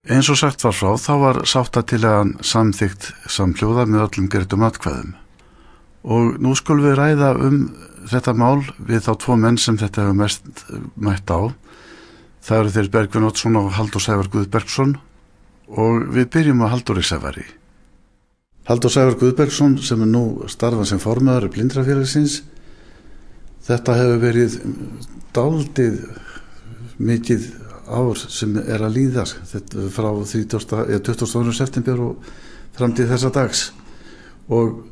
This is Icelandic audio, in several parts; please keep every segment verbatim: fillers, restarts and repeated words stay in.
Eins og sagt var frá, þá var sáttatillagan samþykkt samhljóða með öllum greiddum atkvæðum. Og nú skulum við ræða um þetta mál við þá tvo menn sem þetta hefur mest mætt á. Það eru þeir Bergvin Oddsson og Halldór Sævar Guðbergsson og við byrjum á Halldóri Sævari. Halldór Sævar Guðbergsson sem er nú starfað sem formaður Blindrafélagsins. Þetta hefur verið dálítið mikið ár sem er að líða þetta frá þrítugasta eða tuttugasta og annan september og fram til þessa dags. Og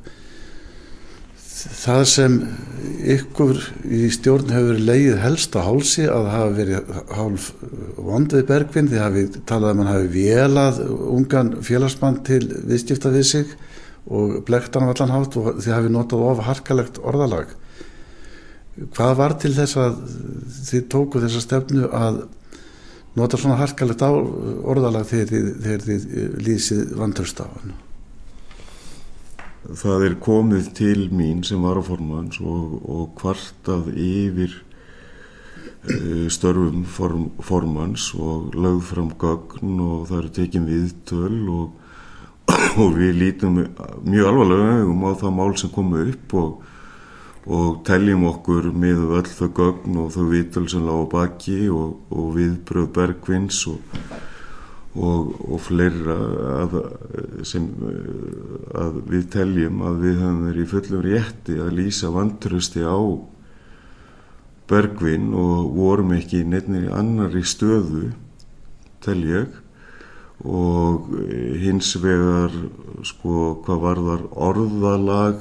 það sem ykkur í stjórn hefur verið legið helst á hálsi að hafa verið hálf vond við Bergvin, þið hafi talað um að hann hafi vélað ungan félagsmann til viðskipta við sig og blekkt hann á allan hátt og þið hafi notað of harkalegt orðalag. Hvað var til þess að þið tóku þessa stefnu að nota svona harkalegt orðalag þegar þið, þegar þið lýsið vantraust á hann? Það er komið til mín sem varaformanns og, og kvartað yfir uh, störfum form, formanns og lögð fram gögn og það eru tekin viðtöl og, og við lítum mjög alvarlega um á það mál sem komu upp og, og teljum okkur með öll þau gögn og þau viðtöl sem lágu baki og, og viðbrögð Bergvins og Og, og fleira að, sem að við teljum að við höfum verið í fullum rétti að lýsa vantrausti á Bergvin og vorum ekki í neinni annarri stöðu, tel ég, og hins vegar sko hvað varðar orðalag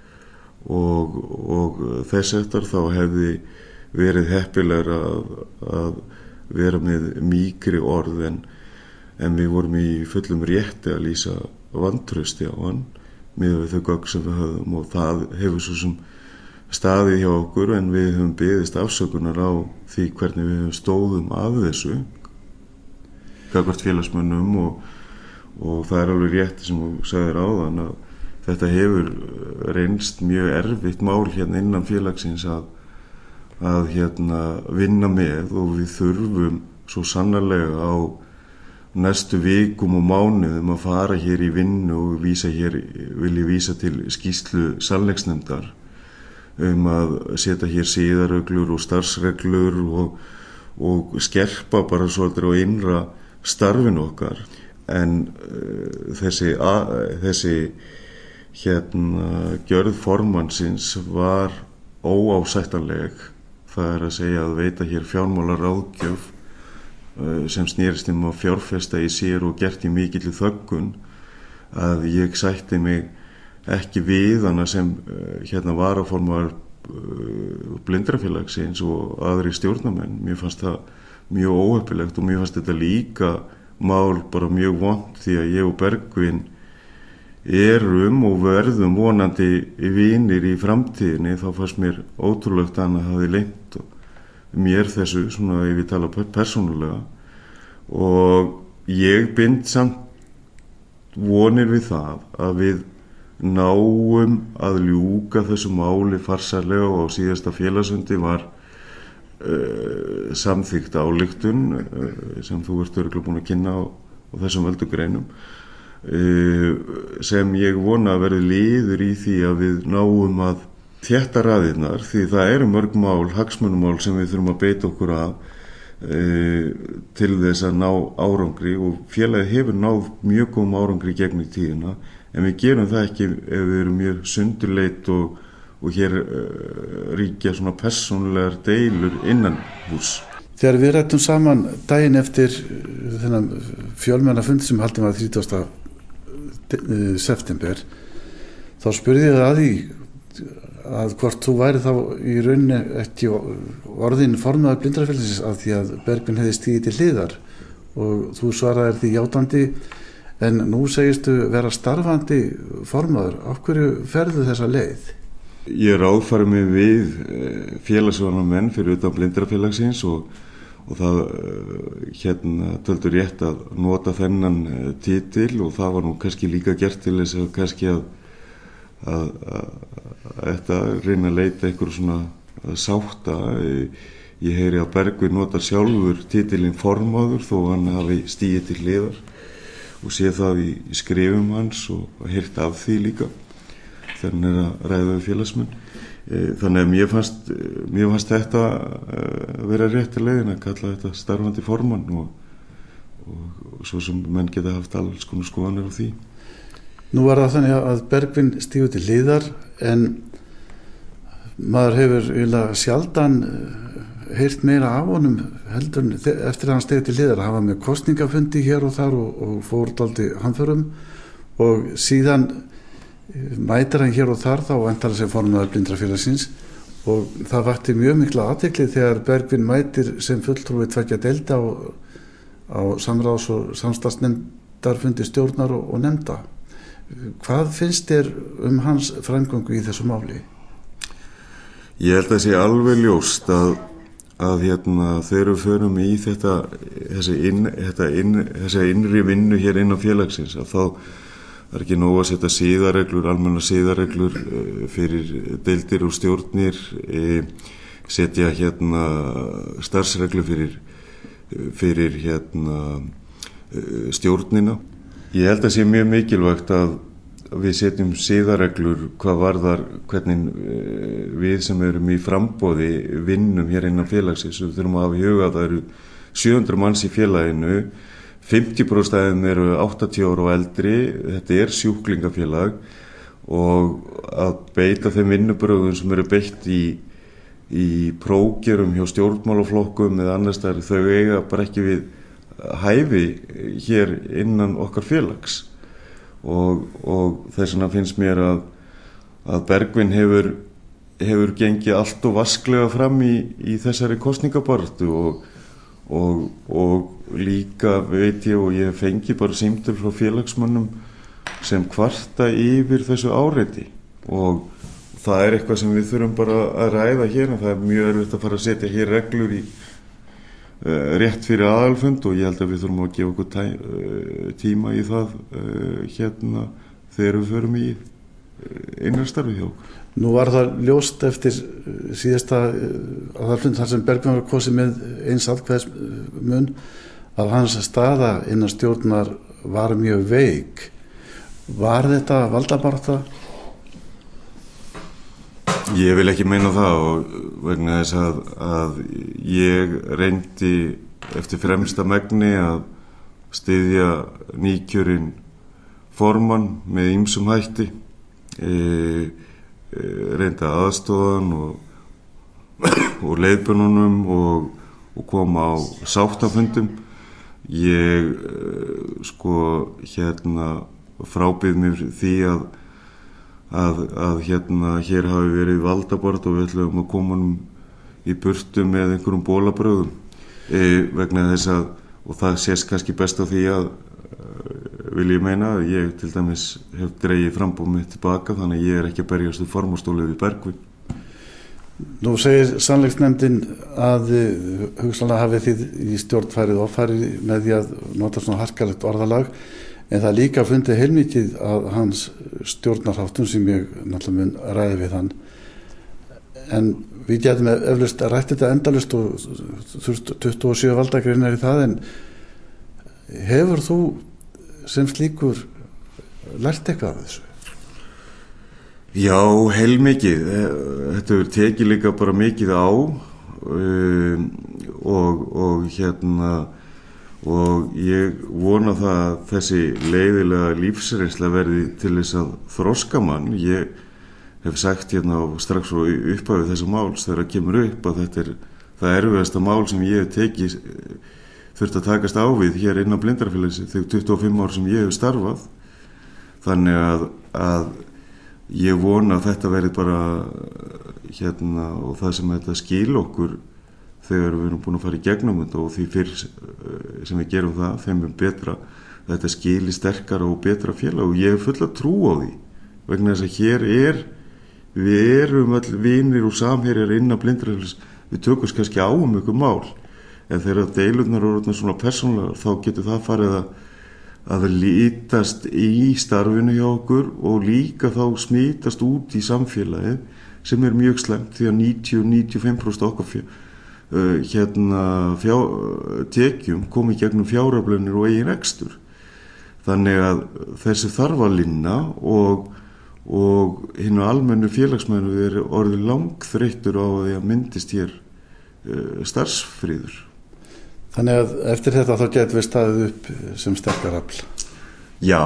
og, og þess eftir þá hefði verið heppilegra að, að vera með mýkri orð en En við vorum í fullum rétti að lýsa vantrausti á hann með þau gögn sem við höfum og það hefur svo sem staðið hjá okkur en við höfum beðist afsökunar á því hvernig við höfum stóðum af þessu gagnvart félagsmönnum og, og það er alveg rétt sem þú sagðir áðan að þetta hefur reynst mjög erfitt mál hérna innan félagsins að, að hérna vinna með og við þurfum svo sannarlega á næstu vikum og mánuðum að fara hér í vinnu og vísa hér, vil ég vísa til skýrslu sannleiksnefndar um að setja hér siðareglur og starfsreglur og, og skerpa bara svolítið á innra starfinu okkar. En uh, þessi, að, þessi hérna gjörð formannsins var óásættanleg, það er að segja að veita hér fjármálaráðgjöf sem snerist um að fjárfesta í sér og gert í mikilli þöggun að ég sætti mig ekki við hana sem hérna varaformaður Blindrafélagsins og aðri stjórnarmenn. Mér fannst það mjög óheppilegt og mér fannst þetta líka mál bara mjög vont því að ég og Bergvin erum og verðum vonandi vinir í framtíðinni. Þá fannst mér ótrúlegt að hann hafi leynt og mér þessu, svona ef ég tala persónulega og ég bind samt vonir við það að við náum að ljúka þessu máli farsællega og á síðasta félagsfundi var uh, samþykkt ályktun uh, sem þú ert örugglega búin að kynna á, á þessum völdugreinum uh, sem ég vona að verði liður í því að við náum að þétta raðirnar því það eru mörg mál, hagsmunumál sem við þurfum að beita okkur af e, til þess að ná árangri og félagið hefur náð mjög góðum árangri gegn í tíðina en við gerum það ekki ef við erum mjög sundurleit og, og hér e, ríkja svona persónulegar deilur innan hús. Þegar við rættum saman daginn eftir þennan fjölmennafund sem haldinn var þrítugasta september þá spurði ég að því að hvort þú væri þá í rauninni ekki orðin formaður Blindrafélagsins af því að Bergvin hefði stigið til hliðar og þú svaraðir því játandi en nú segistu vera starfandi formaður. Af hverju ferðu þessa leið? Ég ráðfæri mig við félagsvarnarmenn fyrir utan Blindrafélagsins og, og það hérna töldu rétt að nota þennan titil og það var nú kannski líka gert til þess að kannski að að, að, að þetta reyna að leita einhver svona sátta í, ég heyri að Bergvin notar sjálfur titilinn formaður þó hann hafi stigið til hliðar og sé það í, í skrifum hans og heyrt af því líka þegar hann er að ræða við félagsmenn. Þannig að mér fannst, mér fannst þetta vera rétti leiðin að kalla þetta starfandi formann og, og, og svo sem menn geta haft alls konar skoðanir á því. Nú var það þannig að Bergvin stígur til hliðar en maður hefur eiginlega sjaldan heyrt meira af honum heldur eftir að hann stígur til hliðar. Hann var með kosningafundi hér og þar og, og fór daldi hamförum og síðan mætir hann hér og þar þá væntanlega sem formaður Blindrafélagsins og það vakti mjög mikla athygli þegar Bergvin mætir sem fulltrúi tveggja deilda á, á samráðs- og samstarfsnefndarfundi stjórnar og, og nefnda. Hvað finnst þér um hans framgöngu í þessu máli? Ég held að sé alveg ljóst að, að hérna, þegar við förum í þetta, þessi, inn, þetta inn, þessi innri vinnu hér inn á félagsins að þá það er ekki nóg að setja siðareglur, almenna siðareglur fyrir deildir og stjórnir, setja hérna starfsreglur fyrir, fyrir hérna stjórnina. Ég held að sé mjög mikilvægt að við setjum siðareglur hvað varðar hvernig við sem erum í framboði vinnum hér innan félagsins. Við þurfum að hafa í huga að það eru sjö hundruð manns í félaginu, fimmtíu prósent af þeim eru áttatíu ára og eldri, þetta er sjúklingafélag og að beita þeim vinnubrögðum sem eru beitt í, í prófkjörum hjá stjórnmálaflokkum eða annars þar þau eiga bara ekki við hæfi hér innan okkar félags og, og þess vegna finnst mér að, að Bergvin hefur, hefur gengið allt og vasklega fram í, í þessari kosningabaráttu og Og, og líka veit ég og ég fengi bara símtöl frá félagsmönnum sem kvarta yfir þessu áreiti og það er eitthvað sem við þurfum bara að ræða hér en það er mjög erfitt að fara að setja hér reglur í uh, rétt fyrir aðalfund og ég held að við þurfum að gefa okkur tæ, uh, tíma í það uh, hérna þegar við förum í uh, innarstarfi hjá okkur. Nú var það ljóst eftir síðasta aðalfund þar sem Bergvin var kosið með eins atkvæðismun að hans staða innan stjórnar var mjög veik. Var þetta valdabarátta? Ég vil ekki meina það og vegna þess að, að ég reyndi eftir fremsta megni að styðja nýkjörinn formann með ýmsum hætti. E, reynda aðstofan og, og leiðbönunum og, og koma á sáttafundum. Ég sko hérna frábið mér því að, að, að hérna hér hafi verið valdabort og við ætlum að koma um í burtu með einhverjum bólabröðum e, vegna þess að og það sést kannski best á því að vil ég meina að ég til dæmis hef dregið frambúð mitt tilbaka þannig að ég er ekki að berjast við formastólið við Bergvin. Nú segir sannleiksnefndin að hugsanlega hafið þið í stjórnfærið offarið með því að nota svona harkalegt orðalag en það líka fundið heilmikið að hans stjórnarháttum sem ég náttúrulega mun ræði við hann en við getum eflaust að rætt þetta endalaust og tuttugu og sjö valdagreinar í það en hefur þú sem slíkur lært eitthvað af þessu? Já, heilmikið. Þetta hefur tekið líka bara mikið á um, og, og hérna og ég vona það að þessi leiðilega lífsreynsla verði til þess að þroska mann. Ég hef sagt hérna strax frá upphafið þessu máls þegar það kemur upp að þetta er það erfiðasta mál sem ég hef tekið þurft að takast á við hér innan Blindrafélagsins þegar tuttugu og fimm ár sem ég hef starfað þannig að, að ég vona að þetta verði bara hérna og það sem þetta skil okkur þegar við erum búin að fara í gegnum þetta og því fyrr sem við gerum það þeim er betra þetta skili sterkara og betra félag og ég hef fulla trú á því vegna þess að hér er við erum öll vinir og samherjar innan Blindrafélagsins við tökumst kannski á um ykkur mál en þegar deilurnar eru svona persónulegar þá getur það farið að, að lítast í starfinu hjá okkur og líka þá smítast út í samfélagið sem er mjög slæmt því að níutíu til níutíu og fimm prósent okkar uh, hérna fjá, tekjum komi gegnum fjáraflanir og eigin rekstur. Þannig að þessi þarf að linna og, og hinu almennu félagsmennu er orðið langþreyttur á því að myndist hér uh, starfsfríður. Þannig að eftir þetta þá getum við staðið upp sem sterkar afl. Já,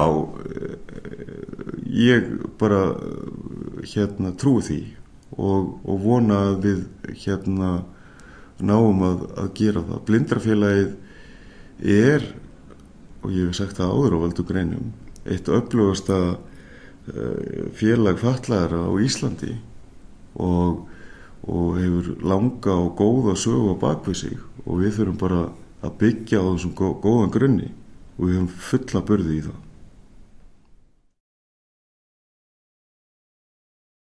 ég bara hérna trúi því og, og vona að við hérna náum að, að gera það. Blindrafélagið er, og ég hef sagt það áður á Völdu greinum, eitt öflugasta félag fatlaðra á Íslandi og, og hefur langa og góða sögu á bakvið sig og við þurfum bara að byggja á þessum góðan grunni og við höfum fulla burði í það.